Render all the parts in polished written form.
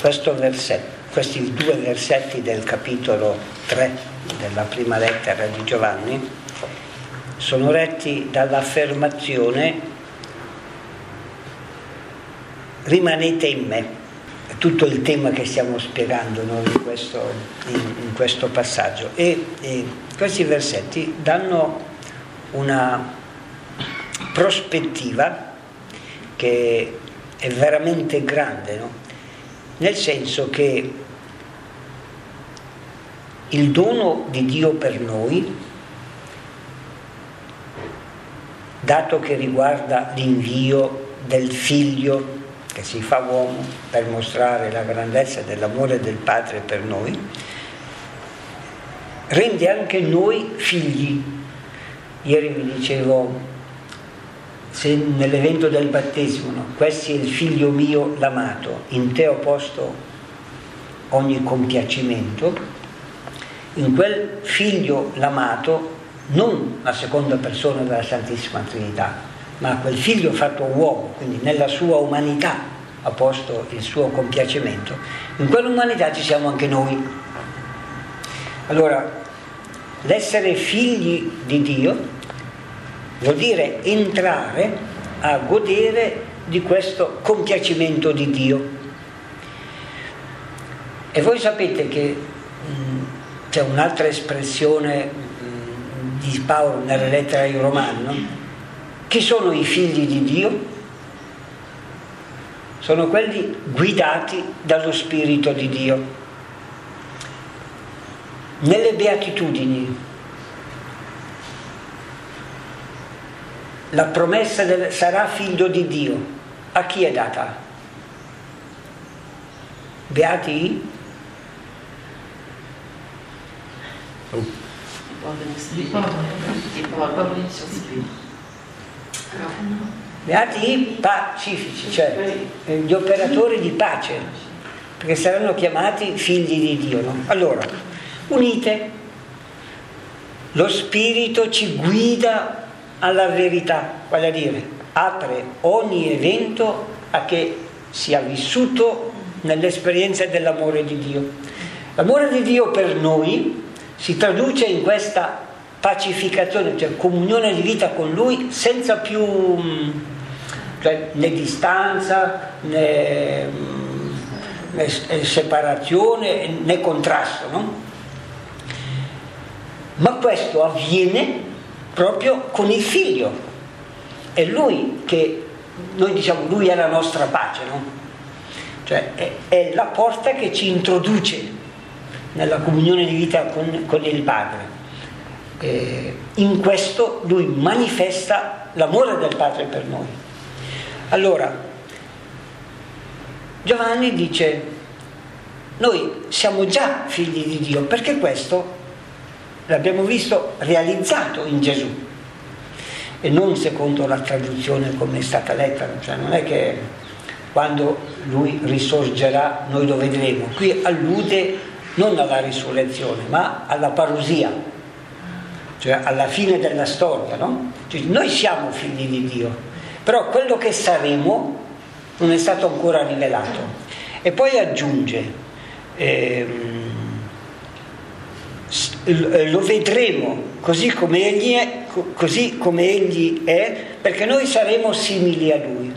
questi due versetti del capitolo 3 della prima lettera di Giovanni sono retti dall'affermazione rimanete in me. È tutto il tema che stiamo spiegando noi in questo passaggio, e questi versetti danno una prospettiva che è veramente grande, no? Nel senso che il dono di Dio per noi, dato che riguarda l'invio del Figlio che si fa uomo per mostrare la grandezza dell'amore del Padre per noi, rende anche noi figli. Ieri vi dicevo, se nell'evento del battesimo, no? Questo è il figlio mio l'amato, in te ho posto ogni compiacimento. In quel figlio l'amato, non la seconda persona della Santissima Trinità, ma quel figlio fatto uomo, quindi nella sua umanità ha posto il suo compiacimento. In quell'umanità ci siamo anche noi. Allora, l'essere figli di Dio vuol dire entrare a godere di questo compiacimento di Dio. E voi sapete che c'è un'altra espressione di Paolo nella lettera ai Romani, no? Chi sono i figli di Dio? Sono quelli guidati dallo Spirito di Dio. Nelle Beatitudini la promessa sarà figlio di Dio, a chi è data? Beati? Beati pacifici, cioè gli operatori di pace, perché saranno chiamati figli di Dio, no? Allora, unite, lo Spirito ci guida alla verità, vale a dire, apre ogni evento a che sia vissuto nell'esperienza dell'amore di Dio. L'amore di Dio per noi si traduce in questa pacificazione, cioè comunione di vita con Lui senza più né distanza, né separazione, né contrasto, no? Ma questo avviene proprio con il Figlio. È Lui che, noi diciamo, Lui è la nostra pace, no? Cioè è la porta che ci introduce nella comunione di vita con il Padre. In questo Lui manifesta l'amore del Padre per noi. Allora, Giovanni dice, noi siamo già figli di Dio, perché questo l'abbiamo visto realizzato in Gesù, e non secondo la traduzione come è stata letta, cioè non è che quando Lui risorgerà noi lo vedremo. Qui allude non alla risurrezione, ma alla parousia, cioè alla fine della storia, no? Cioè, noi siamo figli di Dio, però quello che saremo non è stato ancora rivelato. E poi aggiunge, lo vedremo così come Egli è, perché noi saremo simili a Lui.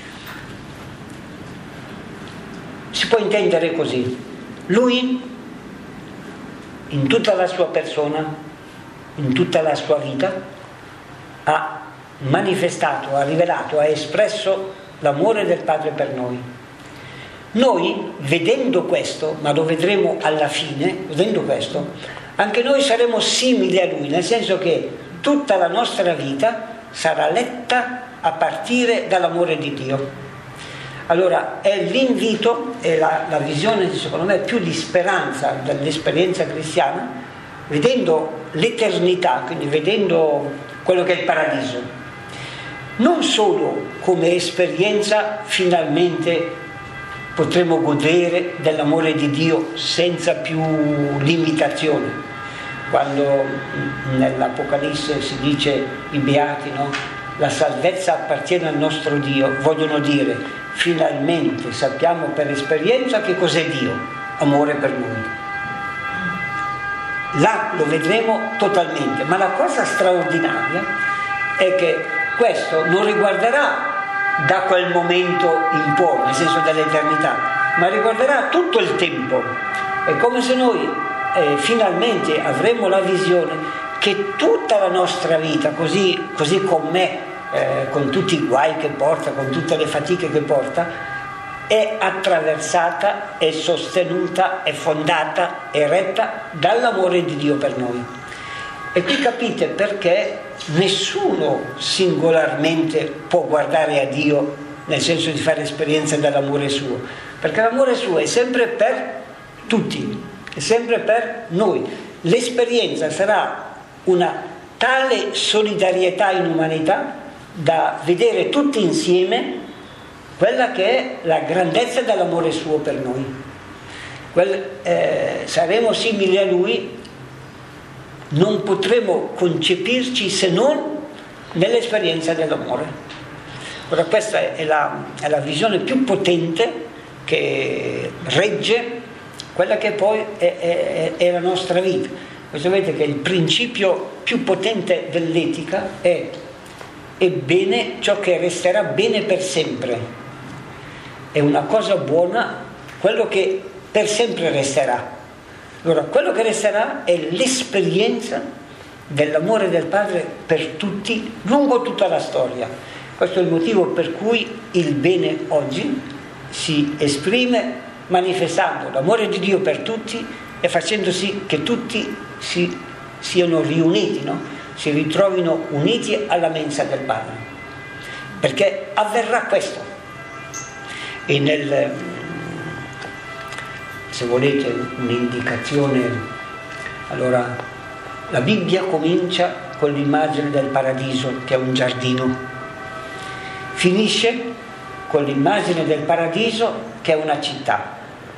Si può intendere così: Lui, in tutta la sua persona, in tutta la sua vita, ha manifestato, ha rivelato, ha espresso l'amore del Padre per noi. Noi, vedendo questo, ma lo vedremo alla fine, vedendo questo, anche noi saremo simili a Lui, nel senso che tutta la nostra vita sarà letta a partire dall'amore di Dio. Allora è l'invito, è la visione, secondo me, più di speranza dell'esperienza cristiana, vedendo l'eternità, quindi vedendo quello che è il paradiso, non solo come esperienza finalmente potremo godere dell'amore di Dio senza più limitazioni. Quando nell'Apocalisse si dice i beati, no? La salvezza appartiene al nostro Dio, vogliono dire finalmente sappiamo per esperienza che cos'è Dio, amore per noi. Là lo vedremo totalmente, ma la cosa straordinaria è che questo non riguarderà da quel momento in poi, nel senso dell'eternità, ma riguarderà tutto il tempo. È come se noi finalmente avremo la visione che tutta la nostra vita, così com'è, con tutti i guai che porta, con tutte le fatiche che porta, è attraversata, è sostenuta, è fondata, è retta dall'amore di Dio per noi. E qui capite perché nessuno singolarmente può guardare a Dio nel senso di fare esperienza dell'amore suo, perché l'amore suo è sempre per tutti, è sempre per noi. L'esperienza sarà una tale solidarietà in umanità da vedere tutti insieme quella che è la grandezza dell'amore suo per noi. Saremo simili a Lui, non potremo concepirci se non nell'esperienza dell'amore. Ora questa è la visione più potente che regge quella che poi è la nostra vita. Questo vedete che il principio più potente dell'etica è bene ciò che resterà bene per sempre. È una cosa buona quello che per sempre resterà. Allora, quello che resterà è l'esperienza dell'amore del Padre per tutti lungo tutta la storia. Questo è il motivo per cui il bene oggi si esprime manifestando l'amore di Dio per tutti e facendo sì che tutti siano riuniti, no? Si ritrovino uniti alla mensa del Padre. Perché avverrà questo. E se volete un'indicazione, allora la Bibbia comincia con l'immagine del paradiso, che è un giardino, finisce con l'immagine del paradiso, che è una città.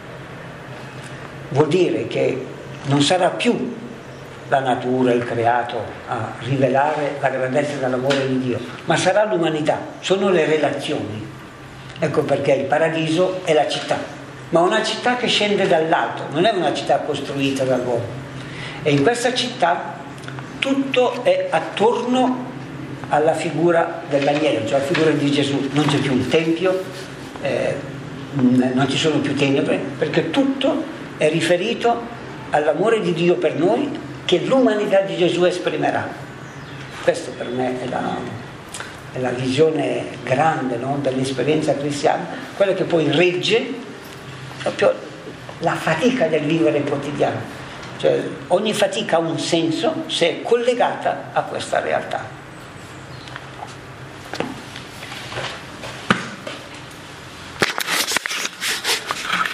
Vuol dire che non sarà più la natura, il creato a rivelare la grandezza dell'amore di Dio, ma sarà l'umanità, sono le relazioni. Ecco perché il paradiso è la città, ma una città che scende dall'alto, non è una città costruita dall'uomo. E in questa città tutto è attorno alla figura dell'agnello, cioè la figura di Gesù. Non c'è più un tempio, non ci sono più tenebre, perché tutto è riferito all'amore di Dio per noi che l'umanità di Gesù esprimerà. Questo per me è la visione grande, no, dell'esperienza cristiana, quella che poi regge proprio la fatica del vivere quotidiano. Cioè ogni fatica ha un senso se è collegata a questa realtà.